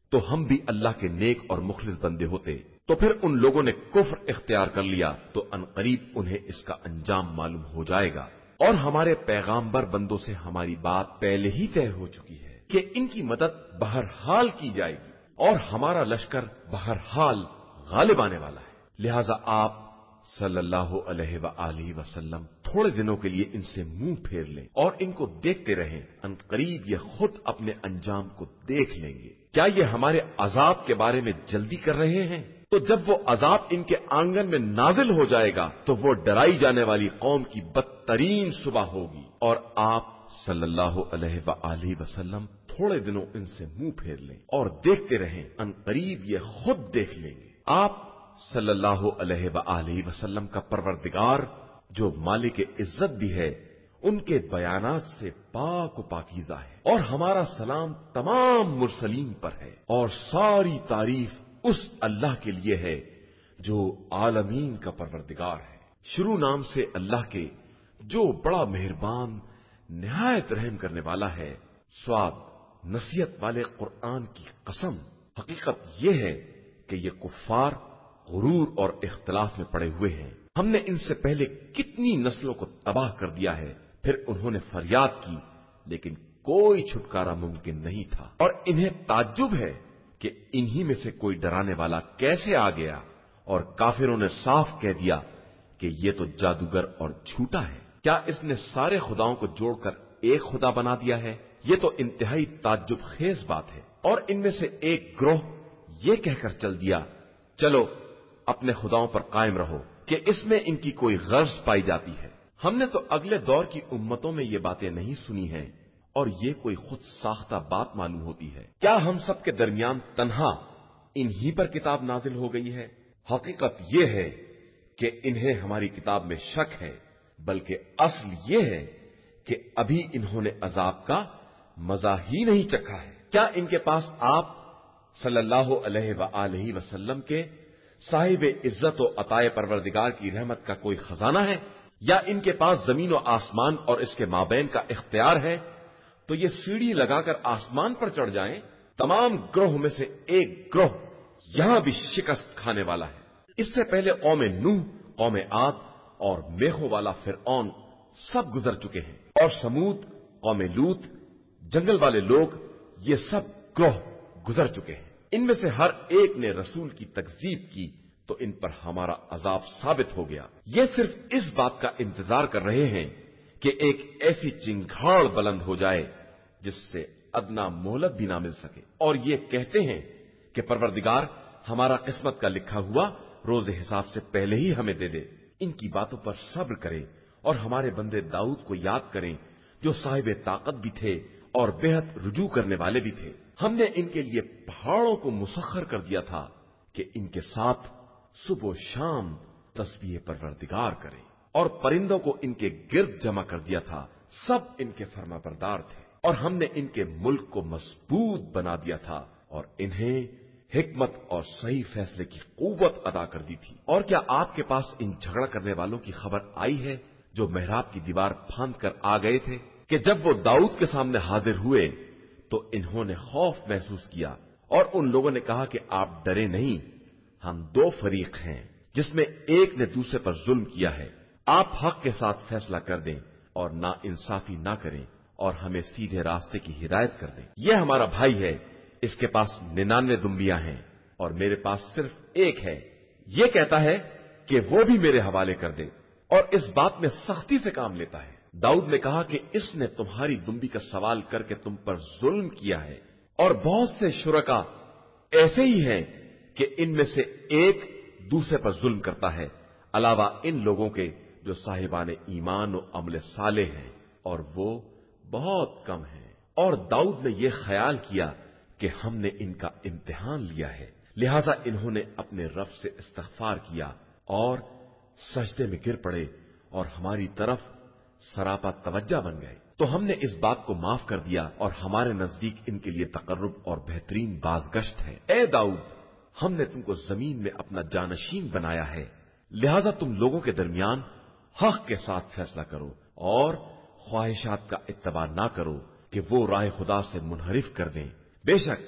تو ہم بھی اللہ کے نیک اور مخلص بندے ہوتے۔ تو پھر ان لوگوں نے کفر اختیار کر لیا تو عنقریب انہیں اس کا انجام معلوم ہو جائے گا، اور ہمارے پیغامبر بندوں سے ہماری بات پہلے ہی طے ہو چکی ہے کہ ان کی مدد بہرحال کی جائے گی، اور ہمارا لشکر بہرحال غالب آنے والا ہے۔ لہذا آپ صلی اللہ علیہ وآلہ وسلم تھوڑے دنوں کے لیے ان سے منہ پھیر لیں اور ان کو دیکھتے رہیں، عنقریب یہ خود اپنے انجام کو دیکھ لیں گے۔ کیا یہ ہمارے عذاب کے بارے میں جلدی کر رہے ہیں؟ تو جب وہ عذاب ان کے آنگن میں نازل ہو جائے گا تو وہ ڈرائی جانے والی قوم کی بدترین صبح ہوگی، اور آپ صلی اللہ علیہ وآلہ وسلم تھوڑے دنوں ان سے منہ پھیر لیں اور دیکھتے رہیں، عنقریب یہ خود دیکھ لیں گے۔ آپ صلی اللہ علیہ وآلہ وسلم کا پروردگار جو مالک عزت بھی ہے، ان کے بیانات سے پاک و پاکیزہ ہے، اور ہمارا سلام تمام مرسلین پر ہے، اور ساری تعریف اس اللہ کے لیے ہے جو عالمین کا پروردگار ہے۔ شروع نام سے اللہ کے جو بڑا مہربان نہایت رحم کرنے والا ہے۔ سواد نصیحت والے قرآن کی قسم، حقیقت یہ ہے کہ یہ کفار غرور اور اختلاف میں پڑے ہوئے ہیں۔ ہم نے ان سے پہلے کتنی نسلوں کو تباہ کر دیا ہے، پھر انہوں نے فریاد کی لیکن کوئی چھٹکارا ممکن نہیں تھا، اور انہیں تعجب ہے کہ انہی میں سے کوئی ڈرانے والا کیسے آ گیا، اور کافروں نے صاف کہہ دیا کہ یہ تو جادوگر اور جھوٹا ہے۔ کیا اس نے سارے خداؤں کو جوڑ کر ایک خدا بنا دیا ہے؟ یہ تو انتہائی تعجب خیز بات ہے۔ اور ان میں سے ایک گروہ یہ کہہ کر چل دیا، چلو اپنے خداؤں پر قائم رہو، کہ اس میں ان کی کوئی غرض پائی جاتی ہے۔ ہم نے تو اگلے دور کی امتوں میں یہ باتیں نہیں سنی ہیں، اور یہ کوئی خود ساختہ بات معلوم ہوتی ہے۔ کیا ہم سب کے درمیان تنہا انہی پر کتاب نازل ہو گئی ہے؟ حقیقت یہ ہے کہ انہیں ہماری کتاب میں شک ہے، بلکہ اصل یہ ہے کہ ابھی انہوں نے عذاب کا مزہ ہی نہیں چکھا ہے۔ کیا ان کے پاس آپ صلی اللہ علیہ وآلہ وسلم کے صاحب عزت و عطائے پروردگار کی رحمت کا کوئی خزانہ ہے، یا ان کے پاس زمین و آسمان اور اس کے مابین کا اختیار ہے؟ تو یہ سیڑھی لگا کر آسمان پر چڑھ جائیں۔ تمام گروہ میں سے ایک گروہ یہاں بھی شکست کھانے والا ہے۔ اس سے پہلے قوم نوح، قوم عاد اور میخوں والا فرعون سب گزر چکے ہیں، اور سمود، قوم لوط، جنگل والے لوگ، یہ سب گروہ گزر چکے ہیں۔ ان میں سے ہر ایک نے رسول کی تکذیب کی تو ان پر ہمارا عذاب ثابت ہو گیا۔ یہ صرف اس بات کا انتظار کر رہے ہیں کہ ایک ایسی چنگھاڑ بلند ہو جائے جس سے ادنا مہلت بھی نہ مل سکے، اور یہ کہتے ہیں کہ پروردگار ہمارا قسمت کا لکھا ہوا روز حساب سے پہلے ہی ہمیں دے دے۔ ان کی باتوں پر صبر کریں اور ہمارے بندے داؤد کو یاد کریں جو صاحب طاقت بھی تھے اور بے حد رجوع کرنے والے بھی تھے۔ ہم نے ان کے لیے پہاڑوں کو مسخر کر دیا تھا کہ ان کے ساتھ صبح و شام تسبیح پروردگار کریں، اور پرندوں کو ان کے گرد جمع کر دیا تھا، سب ان کے فرما بردار تھے، اور ہم نے ان کے ملک کو مضبوط بنا دیا تھا اور انہیں حکمت اور صحیح فیصلے کی قوت عطا کر دی تھی۔ اور کیا آپ کے پاس ان جھگڑا کرنے والوں کی خبر آئی ہے جو محراب کی دیوار پھاند کر آ گئے تھے کہ جب وہ داؤد کے سامنے حاضر ہوئے تو انہوں نے خوف محسوس کیا، اور ان لوگوں نے کہا کہ آپ ڈرے نہیں، ہم دو فریق ہیں جس میں ایک نے دوسرے پر ظلم کیا ہے، آپ حق کے ساتھ فیصلہ کر دیں اور نا انصافی نہ کریں اور ہمیں سیدھے راستے کی ہدایت کر دیں۔ یہ ہمارا بھائی ہے، اس کے پاس 99 دمبیاں ہیں اور میرے پاس صرف ایک ہے، یہ کہتا ہے کہ وہ بھی میرے حوالے کر دے، اور اس بات میں سختی سے کام لیتا ہے۔ داؤد نے کہا کہ اس نے تمہاری دمبی کا سوال کر کے تم پر ظلم کیا ہے، اور بہت سے شرکا ایسے ہی ہیں کہ ان میں سے ایک دوسرے پر ظلم کرتا ہے، علاوہ ان لوگوں کے جو صاحبان ایمان و عمل صالح ہیں، اور وہ بہت کم ہیں۔ اور داؤد نے یہ خیال کیا کہ ہم نے ان کا امتحان لیا ہے، لہذا انہوں نے اپنے رب سے استغفار کیا اور سجدے میں گر پڑے اور ہماری طرف سراپا توجہ بن گئے، تو ہم نے اس بات کو معاف کر دیا اور ہمارے نزدیک ان کے لیے تقرب اور بہترین بازگشت ہے۔ اے داؤد، ہم نے تم کو زمین میں اپنا جانشین بنایا ہے، لہذا تم لوگوں کے درمیان حق کے ساتھ فیصلہ کرو اور خواہشات کا اتباع نہ کرو کہ وہ راہ خدا سے منحرف کر دیں۔ بے شک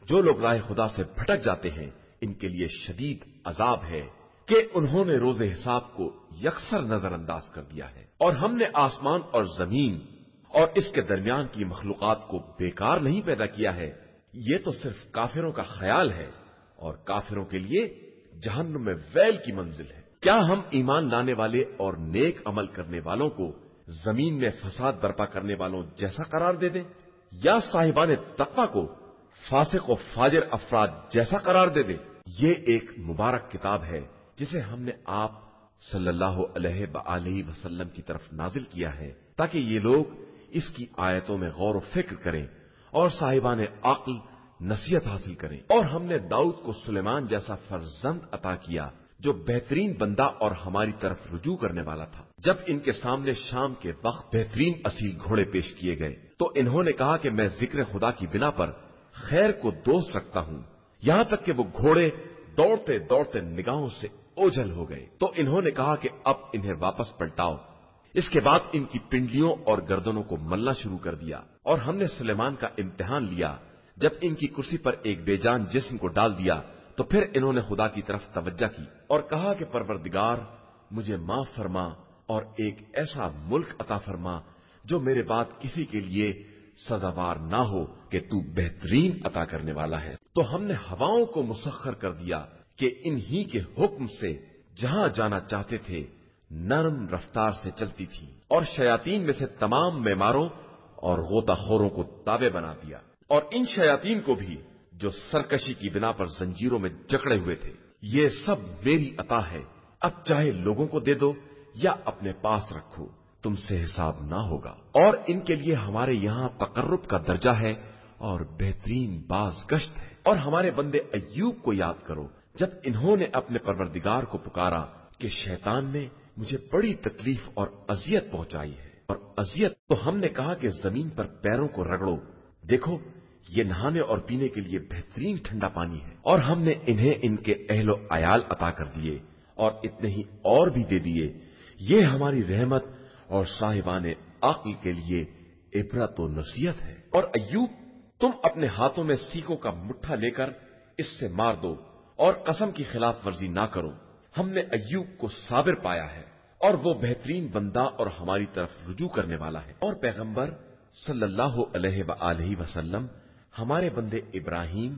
جو لوگ راہ خدا سے بھٹک جاتے ہیں ان کے لیے شدید عذاب ہے کہ انہوں نے روز حساب کو یکسر نظر انداز کر دیا ہے، اور ہم نے آسمان اور زمین اور اس کے درمیان کی مخلوقات کو بیکار نہیں پیدا کیا ہے۔ یہ تو صرف کافروں کا خیال ہے، اور کافروں کے لیے جہنم میں ویل کی منزل ہے۔ کیا ہم ایمان لانے والے اور نیک عمل کرنے والوں کو زمین میں فساد برپا کرنے والوں جیسا قرار دے دیں، یا صاحبان تقوی کو فاسق و فاجر افراد جیسا قرار دے دیں؟ یہ ایک مبارک کتاب ہے جسے ہم نے آپ صلی اللہ علیہ وآلہ وسلم کی طرف نازل کیا ہے، تاکہ یہ لوگ اس کی آیتوں میں غور و فکر کریں اور صاحبان عقل نصیحت حاصل کریں۔ اور ہم نے داؤد کو سلیمان جیسا فرزند عطا کیا جو بہترین بندہ اور ہماری طرف رجوع کرنے والا تھا۔ جب ان کے سامنے شام کے وقت بہترین اصیل گھوڑے پیش کیے گئے تو انہوں نے کہا کہ میں ذکر خدا کی بنا پر خیر کو دوست رکھتا ہوں، یہاں تک کہ وہ گھوڑے دوڑتے دوڑتے نگاہوں سے اوجھل ہو گئے۔ تو انہوں نے کہا کہ اب انہیں واپس پلٹاؤ۔ اس کے بعد ان کی پنڈلیوں اور گردنوں کو ملنا شروع کر دیا، اور ہم نے سلیمان کا امتحان لیا۔ جب ان کی کرسی پر ایک بے جان جسم کو ڈال دیا تو پھر انہوں نے خدا کی طرف توجہ کی اور کہا کہ پروردگار مجھے معاف فرما اور ایک ایسا ملک عطا فرما جو میرے بعد کسی کے لیے سزاوار نہ ہو، کہ تو بہترین عطا کرنے والا ہے۔ تو ہم نے ہواؤں کو مسخر کر دیا کہ انہی کے حکم سے جہاں جانا چاہتے تھے نرم رفتار سے چلتی تھی، اور شیاطین میں سے تمام معماروں اور غوطہ خوروں کو تابع بنا دیا، اور ان شیاطین کو بھی جو سرکشی کی بنا پر زنجیروں میں جکڑے ہوئے تھے۔ یہ سب میری عطا ہے، اب چاہے لوگوں کو دے دو یا اپنے پاس رکھو، تم سے حساب نہ ہوگا۔ اور ان کے لیے ہمارے یہاں تقرب کا درجہ ہے اور بہترین باز گشت ہے۔ اور ہمارے بندے ایوب کو یاد کرو، جب انہوں نے اپنے پروردگار کو پکارا کہ شیطان نے مجھے بڑی تکلیف اور اذیت پہنچائی ہے، اور اذیت تو ہم نے کہا کہ زمین پر پیروں کو رگڑو، دیکھو یہ نہانے اور پینے کے لیے بہترین ٹھنڈا پانی ہے۔ اور ہم نے انہیں ان کے اہل و عیال عطا کر دیے اور اتنے ہی اور بھی دے دیے۔ یہ ہماری رحمت اور صاحبان عقل کے لیے عبرت و نصیحت ہے۔ اور ایوب، تم اپنے ہاتھوں میں سیکوں کا مٹھا لے کر اس سے مار دو اور قسم کی خلاف ورزی نہ کرو۔ ہم نے ایوب کو صابر پایا ہے اور وہ بہترین بندہ اور ہماری طرف رجوع کرنے والا ہے۔ اور پیغمبر صلی اللہ علیہ وآلہ وسلم ہمارے بندے ابراہیم،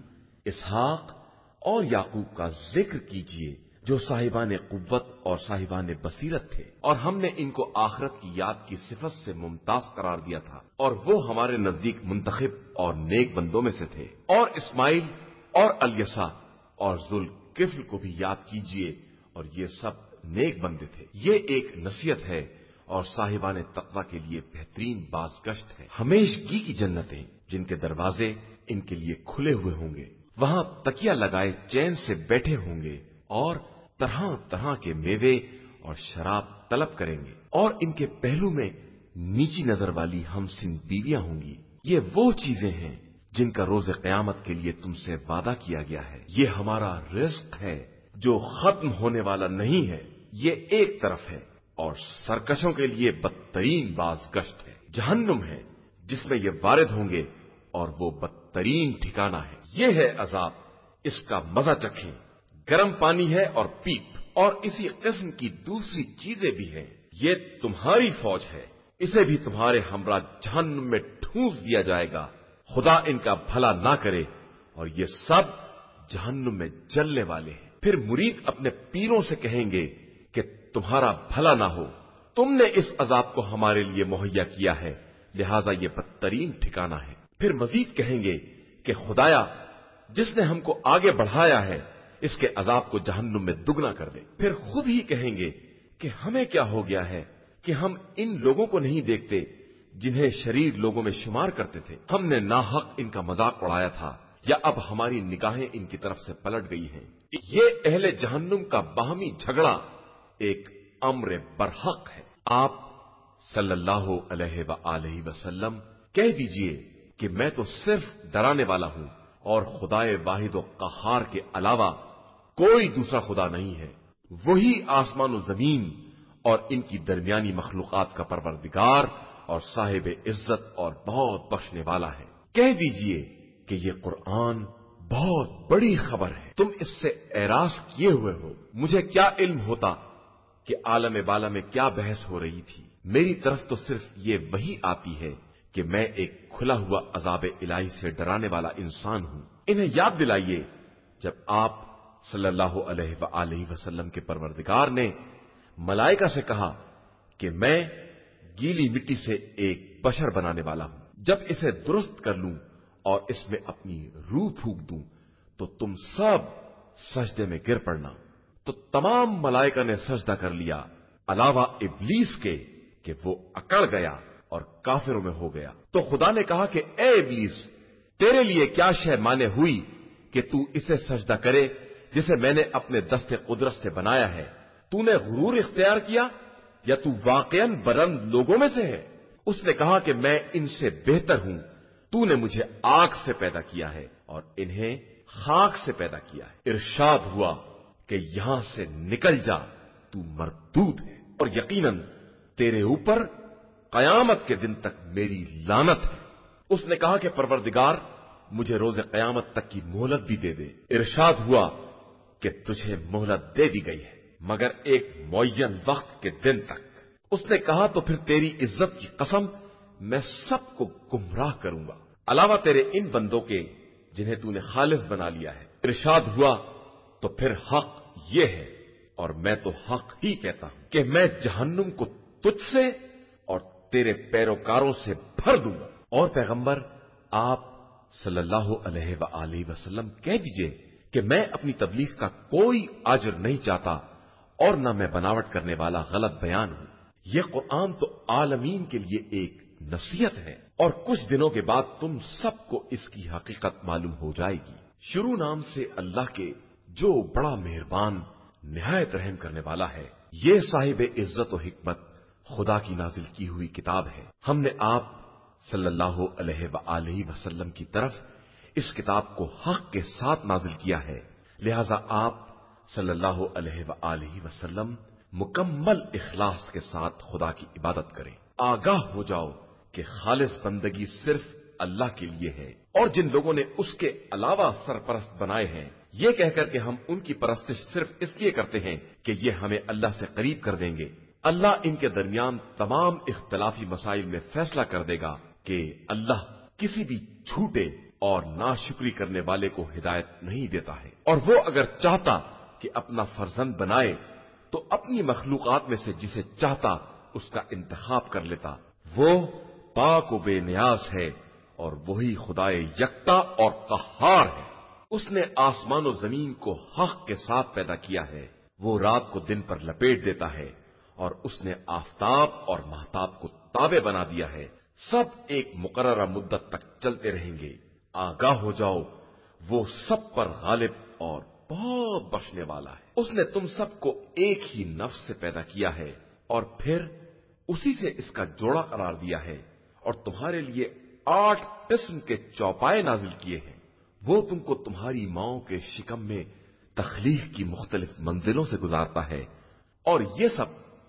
اسحاق اور یعقوب کا ذکر کیجئے جو صاحبان قوت اور صاحبان بصیرت تھے، اور ہم نے ان کو آخرت کی یاد کی صفت سے ممتاز قرار دیا تھا، اور وہ ہمارے نزدیک منتخب اور نیک بندوں میں سے تھے۔ اور اسماعیل اور الیسع اور ذوالکفل کو بھی یاد کیجئے، اور یہ سب نیک بندے تھے۔ یہ ایک نصیحت ہے اور صاحبان تقوی کے لیے بہترین بازگشت ہے۔ ہمیشگی کی جنتیں جن کے دروازے ان کے لیے کھلے ہوئے ہوں گے، وہاں تکیہ لگائے چین سے بیٹھے ہوں گے اور طرح طرح کے میوے اور شراب طلب کریں گے، اور ان کے پہلو میں نیچی نظر والی ہمسن بیویاں ہوں گی۔ یہ وہ چیزیں ہیں جن کا روز قیامت کے لیے تم سے وعدہ کیا گیا ہے۔ یہ ہمارا رزق ہے جو ختم ہونے والا نہیں ہے۔ یہ ایک طرف ہے، اور سرکشوں کے لیے بدترین بازگشت ہے، جہنم ہے جس میں یہ وارد ہوں گے، اور وہ بدترین ٹھکانہ ہے۔ یہ ہے عذاب، اس کا مزہ چکھیں، گرم پانی ہے اور پیپ، اور اسی قسم کی دوسری چیزیں بھی ہیں۔ یہ تمہاری فوج ہے، اسے بھی تمہارے ہمراہ جہنم میں ٹھونس دیا جائے گا۔ خدا ان کا بھلا نہ کرے، اور یہ سب جہنم میں جلنے والے ہیں۔ پھر مرید اپنے پیروں سے کہیں گے کہ تمہارا بھلا نہ ہو، تم نے اس عذاب کو ہمارے لیے مہیا کیا ہے، لہذا یہ بدترین ٹھکانہ ہے۔ پھر مزید کہیں گے کہ خدایا، جس نے ہم کو آگے بڑھایا ہے اس کے عذاب کو جہنم میں دگنا کر دے۔ پھر خود ہی کہیں گے کہ ہمیں کیا ہو گیا ہے کہ ہم ان لوگوں کو نہیں دیکھتے جنہیں شریر لوگوں میں شمار کرتے تھے۔ ہم نے ناحق ان کا مذاق اڑایا تھا، یا اب ہماری نگاہیں ان کی طرف سے پلٹ گئی ہیں۔ یہ اہل جہنم کا باہمی جھگڑا ایک امر برحق ہے۔ آپ صلی اللہ علیہ وآلہ وسلم کہہ دیجئے کہ میں تو صرف ڈرانے والا ہوں، اور خدائے واحد و قہار کے علاوہ کوئی دوسرا خدا نہیں ہے۔ وہی آسمان و زمین اور ان کی درمیانی مخلوقات کا پروردگار اور صاحب عزت اور بہت بخشنے والا ہے۔ کہہ دیجئے کہ یہ قرآن بہت بڑی خبر ہے، تم اس سے اعراض کیے ہوئے ہو۔ مجھے کیا علم ہوتا کہ عالم بالا میں کیا بحث ہو رہی تھی؟ میری طرف تو صرف یہ وحی آتی ہے کہ میں ایک کھلا ہوا عذاب الہی سے ڈرانے والا انسان ہوں۔ انہیں یاد دلائیے جب آپ صلی اللہ علیہ وآلہ وسلم کے پروردگار نے ملائکہ سے کہا کہ میں گیلی مٹی سے ایک بشر بنانے والا ہوں، جب اسے درست کر لوں اور اس میں اپنی روح پھونک دوں تو تم سب سجدے میں گر پڑنا۔ تو تمام ملائکہ نے سجدہ کر لیا علاوہ ابلیس کے کہ وہ اکڑ گیا اور کافروں میں ہو گیا۔ تو خدا نے کہا کہ اے ابلیس، تیرے لیے کیا شے مانے ہوئی کہ تو اسے سجدہ کرے جسے میں نے اپنے دست قدرت سے بنایا ہے؟ تو نے غرور اختیار کیا یا تو واقعاً بلند لوگوں میں سے ہے؟ اس نے کہا کہ میں ان سے بہتر ہوں، تو نے مجھے آگ سے پیدا کیا ہے اور انہیں خاک سے پیدا کیا ہے۔ ارشاد ہوا کہ یہاں سے نکل جا، تو مردود ہے، اور یقیناً تیرے اوپر قیامت کے دن تک میری لعنت ہے۔ اس نے کہا کہ پروردگار مجھے روز قیامت تک کی مہلت بھی دے دے۔ ارشاد ہوا کہ تجھے مہلت دے دی گئی ہے مگر ایک معین وقت کے دن تک۔ اس نے کہا تو پھر تیری عزت کی قسم میں سب کو گمراہ کروں گا علاوہ تیرے ان بندوں کے جنہیں تو نے خالص بنا لیا ہے۔ ارشاد ہوا تو پھر حق یہ ہے اور میں تو حق ہی کہتا ہوں کہ میں جہنم کو تجھ سے اور تیرے پیروکاروں سے بھر دوں گا۔ اور پیغمبر آپ صلی اللہ علیہ وآلہ وسلم کہہ دیجئے کہ میں اپنی تبلیغ کا کوئی اجر نہیں چاہتا اور نہ میں بناوٹ کرنے والا غلط بیان ہوں۔ یہ قرآن تو عالمین کے لیے ایک نصیحت ہے اور کچھ دنوں کے بعد تم سب کو اس کی حقیقت معلوم ہو جائے گی۔ شروع نام سے اللہ کے جو بڑا مہربان نہایت رحم کرنے والا ہے۔ یہ صاحب عزت و حکمت خدا کی نازل کی ہوئی کتاب ہے۔ ہم نے آپ صلی اللہ علیہ وآلہ وسلم کی طرف اس کتاب کو حق کے ساتھ نازل کیا ہے، لہذا آپ صلی اللہ علیہ وآلہ وسلم مکمل اخلاص کے ساتھ خدا کی عبادت کریں۔ آگاہ ہو جاؤ کہ خالص بندگی صرف اللہ کے لیے ہے، اور جن لوگوں نے اس کے علاوہ سرپرست بنائے ہیں یہ کہہ کر کہ ہم ان کی پرستش صرف اس لیے کرتے ہیں کہ یہ ہمیں اللہ سے قریب کر دیں گے، اللہ ان کے درمیان تمام اختلافی مسائل میں فیصلہ کر دے گا کہ اللہ کسی بھی جھوٹے اور ناشکری کرنے والے کو ہدایت نہیں دیتا ہے۔ اور وہ اگر چاہتا کہ اپنا فرزند بنائے تو اپنی مخلوقات میں سے جسے چاہتا اس کا انتخاب کر لیتا۔ وہ پاک و بے نیاز ہے اور وہی خدائے یکتا اور قہار ہے۔ اس نے آسمان و زمین کو حق کے ساتھ پیدا کیا ہے۔ وہ رات کو دن پر لپیٹ دیتا ہے اور اس نے آفتاب اور مہتاب کو تابع بنا دیا ہے۔ سب ایک مقررہ مدت تک چلتے رہیں گے۔ آگاہ ہو جاؤ وہ سب پر غالب اور بہت بخشنے والا ہے۔ اس نے تم سب کو ایک ہی نفس سے پیدا کیا ہے اور پھر اسی سے اس کا جوڑا قرار دیا ہے اور تمہارے لیے 8 قسم کے چوپائے نازل کیے ہیں۔ وہ تم کو تمہاری ماؤں کے شکم میں تخلیق کی مختلف منزلوں سے گزارتا ہے اور یہ سب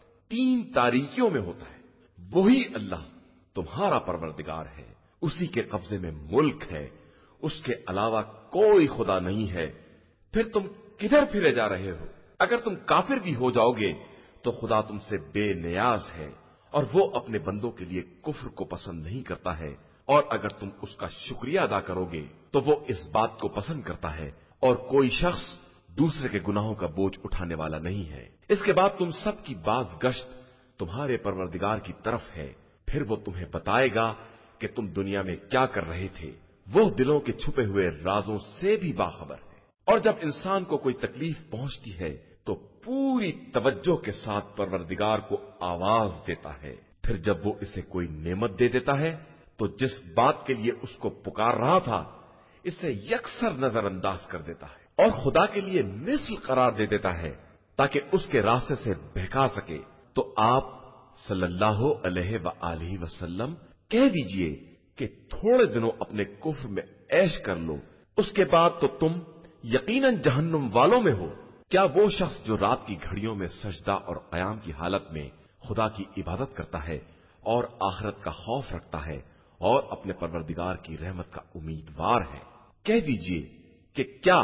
3 تاریکیوں میں ہوتا ہے۔ وہی اللہ تمہارا پروردگار ہے، اسی کے قبضے میں ملک ہے، اس کے علاوہ کوئی خدا نہیں ہے۔ پھر تم کدھر پھرے جا رہے ہو؟ اگر تم کافر بھی ہو جاؤ گے تو خدا تم سے بے نیاز ہے اور وہ اپنے بندوں کے لیے کفر کو پسند نہیں کرتا ہے، اور اگر تم اس کا شکریہ ادا کرو گے تو وہ اس بات کو پسند کرتا ہے، اور کوئی شخص دوسرے کے گناہوں کا بوجھ اٹھانے والا نہیں ہے۔ اس کے بعد تم سب کی باز گشت تمہارے پروردگار کی طرف ہے، پھر وہ تمہیں بتائے گا کہ تم دنیا میں کیا کر رہے تھے۔ وہ دلوں کے چھپے ہوئے رازوں سے بھی باخبر ہے، اور جب انسان کو کوئی تکلیف پہنچتی ہے تو پوری توجہ کے ساتھ پروردگار کو آواز دیتا ہے، پھر جب وہ اسے کوئی نعمت دے دیتا ہے تو جس بات کے لیے اس کو پکار رہا تھا اسے یکسر نظر انداز کر دیتا ہے اور خدا کے لیے مثل قرار دے دیتا ہے تاکہ اس کے راستے سے بہکا سکے۔ تو آپ صلی اللہ علیہ وآلہ وسلم کہہ دیجئے کہ تھوڑے دنوں اپنے کفر میں عیش کر لو، اس کے بعد تو تم یقیناً جہنم والوں میں ہو۔ کیا وہ شخص جو رات کی گھڑیوں میں سجدہ اور قیام کی حالت میں خدا کی عبادت کرتا ہے اور آخرت کا خوف رکھتا ہے اور اپنے پروردگار کی رحمت کا امیدوار ہے، کہہ دیجئے کہ کیا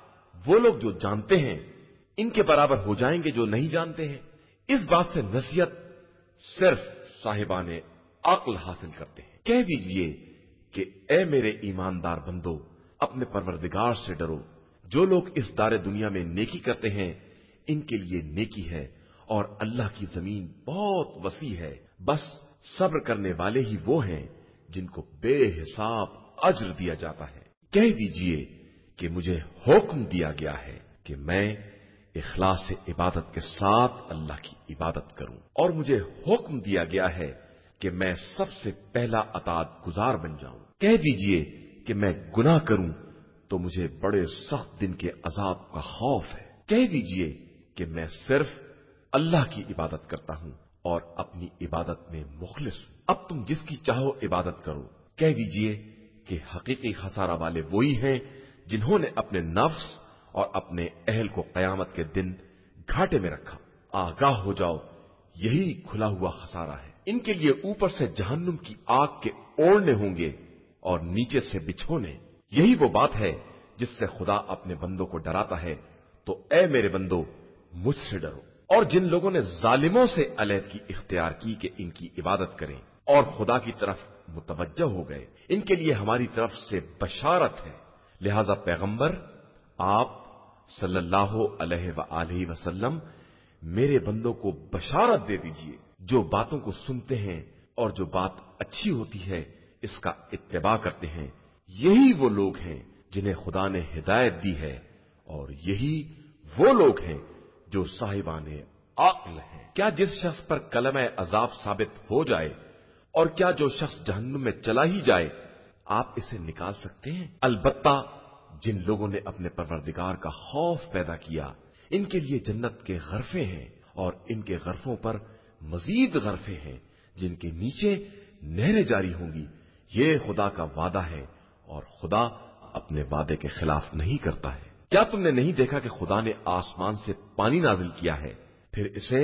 وہ لوگ جو جانتے ہیں ان کے برابر ہو جائیں گے جو نہیں جانتے ہیں؟ اس بات سے نصیحت صرف صاحبان عقل حاصل کرتے ہیں۔ کہہ دیجئے کہ اے میرے ایماندار بندو، اپنے پروردگار سے ڈرو۔ جو لوگ اس دار دنیا میں نیکی کرتے ہیں ان کے لیے نیکی ہے، اور اللہ کی زمین بہت وسیع ہے۔ بس صبر کرنے والے ہی وہ ہیں جن کو بے حساب اجر دیا جاتا ہے۔ کہہ دیجئے کہ مجھے حکم دیا گیا ہے کہ میں اخلاص سے عبادت کے ساتھ اللہ کی عبادت کروں، اور مجھے حکم دیا گیا ہے کہ میں سب سے پہلا اطاعت گزار بن جاؤں۔ کہہ دیجئے کہ میں گناہ کروں تو مجھے بڑے سخت دن کے عذاب کا خوف ہے۔ کہہ دیجئے کہ میں صرف اللہ کی عبادت کرتا ہوں اور اپنی عبادت میں مخلص ہوں۔ اب تم جس کی چاہو عبادت کرو۔ کہہ دیجئے کہ حقیقی خسارہ والے وہی ہیں جنہوں نے اپنے نفس اور اپنے اہل کو قیامت کے دن گھاٹے میں رکھا۔ آگاہ ہو جاؤ، یہی کھلا ہوا خسارہ ہے۔ ان کے لیے اوپر سے جہنم کی آگ کے اوڑھنے ہوں گے اور نیچے سے بچھونے۔ یہی وہ بات ہے جس سے خدا اپنے بندوں کو ڈراتا ہے۔ تو اے میرے بندو، مجھ سے ڈرو۔ اور جن لوگوں نے ظالموں سے علیحدگی اختیار کی کہ ان کی عبادت کریں اور خدا کی طرف متوجہ ہو گئے، ان کے لیے ہماری طرف سے بشارت ہے۔ لہذا پیغمبر آپ صلی اللہ علیہ وآلہ وسلم میرے بندوں کو بشارت دے دیجئے۔ جو باتوں کو سنتے ہیں اور جو بات اچھی ہوتی ہے اس کا اتباع کرتے ہیں، یہی وہ لوگ ہیں جنہیں خدا نے ہدایت دی ہے، اور یہی وہ لوگ ہیں جو صاحبان عقل ہیں۔ کیا جس شخص پر کلمہ عذاب ثابت ہو جائے اور کیا جو شخص جہنم میں چلا ہی جائے، آپ اسے نکال سکتے ہیں؟ البتہ جن لوگوں نے اپنے پروردگار کا خوف پیدا کیا، ان کے لیے جنت کے غرفے ہیں، اور ان کے غرفوں پر مزید غرفے ہیں جن کے نیچے نہریں جاری ہوں گی۔ یہ خدا کا وعدہ ہے، اور خدا اپنے وعدے کے خلاف نہیں کرتا ہے۔ کیا تم نے نہیں دیکھا کہ خدا نے آسمان سے پانی نازل کیا ہے، پھر اسے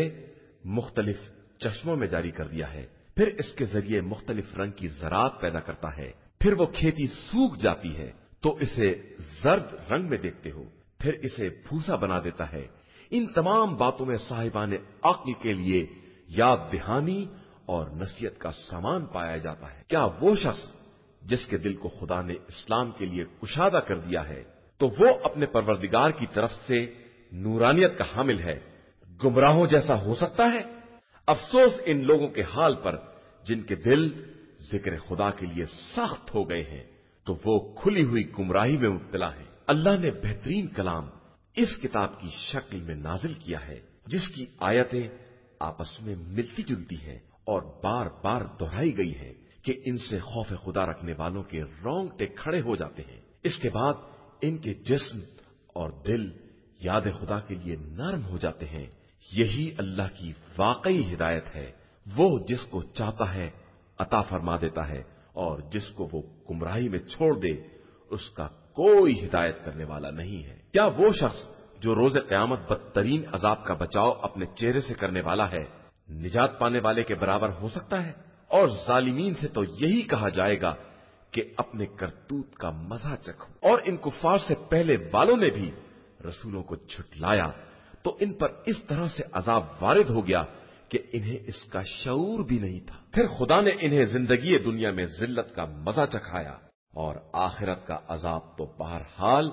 مختلف چشموں میں جاری کر دیا ہے، پھر اس کے ذریعے مختلف رنگ کی زراعت پیدا کرتا ہے، پھر وہ کھیتی سوکھ جاتی ہے تو اسے زرد رنگ میں دیکھتے ہو، پھر اسے بھوسا بنا دیتا ہے۔ ان تمام باتوں میں صاحبان عقل کے لیے یاد دہانی اور نصیحت کا سامان پایا جاتا ہے۔ کیا وہ شخص جس کے دل کو خدا نے اسلام کے لیے کشادہ کر دیا ہے تو وہ اپنے پروردگار کی طرف سے نورانیت کا حامل ہے، گمراہوں جیسا ہو سکتا ہے؟ افسوس ان لوگوں کے حال پر جن کے دل ذکر خدا کے لیے سخت ہو گئے ہیں، تو وہ کھلی ہوئی گمراہی میں مبتلا ہیں۔ اللہ نے بہترین کلام اس کتاب کی شکل میں نازل کیا ہے جس کی آیتیں آپس میں ملتی جلتی ہیں اور بار بار دہرائی گئی ہیں کہ ان سے خوف خدا رکھنے والوں کے رونگٹے کھڑے ہو جاتے ہیں۔ اس کے بعد ان کے جسم اور دل یاد خدا کے لیے نرم ہو جاتے ہیں۔ یہی اللہ کی واقعی ہدایت ہے۔ وہ جس کو چاہتا ہے عطا فرما دیتا ہے، اور جس کو وہ گمراہی میں چھوڑ دے اس کا کوئی ہدایت کرنے والا نہیں ہے۔ کیا وہ شخص جو روز قیامت بدترین عذاب کا بچاؤ اپنے چہرے سے کرنے والا ہے نجات پانے والے کے برابر ہو سکتا ہے؟ اور ظالمین سے تو یہی کہا جائے گا کہ اپنے کرتوت کا مزہ چکھو۔ اور ان کفار سے پہلے والوں نے بھی رسولوں کو جھٹلایا تو ان پر اس طرح سے عذاب وارد ہو گیا کہ انہیں اس کا شعور بھی نہیں تھا۔ پھر خدا نے انہیں زندگی دنیا میں ذلت کا مزہ چکھایا، اور آخرت کا عذاب تو بہرحال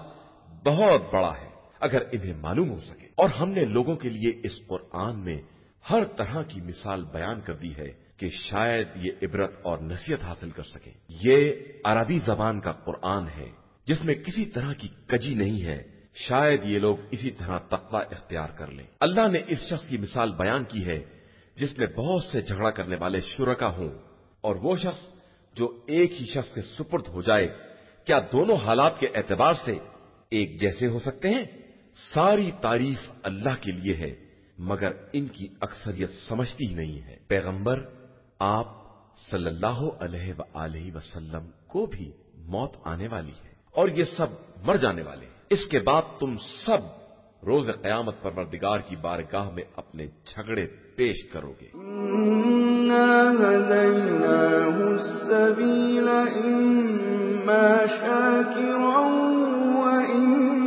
بہت بڑا ہے اگر انہیں معلوم ہو سکے۔ اور ہم نے لوگوں کے لیے اس قرآن میں ہر طرح کی مثال بیان کر دی ہے کہ شاید یہ عبرت اور نصیحت حاصل کر سکیں۔ یہ عربی زبان کا قرآن ہے جس میں کسی طرح کی کجی نہیں ہے، شاید یہ لوگ اسی طرح تقوی اختیار کر لیں۔ اللہ نے اس شخص کی مثال بیان کی ہے جس میں بہت سے جھگڑا کرنے والے شرکا ہوں، اور وہ شخص جو ایک ہی شخص کے سپرد ہو جائے، کیا دونوں حالات کے اعتبار سے ایک جیسے ہو سکتے ہیں؟ ساری تعریف اللہ کے لیے ہے، مگر ان کی اکثریت سمجھتی ہی نہیں ہے۔ پیغمبر آپ صلی اللہ علیہ وآلہ وسلم کو بھی موت آنے والی ہے، اور یہ سب مر جانے والے ہیں۔ اس کے بعد تم سب روز قیامت پروردگار کی بارگاہ میں اپنے جھگڑے پیش کرو گے۔
إِنَّا هَدَيْنَاهُ السَّبِيلَ إِمَّا شَاكِرًا إن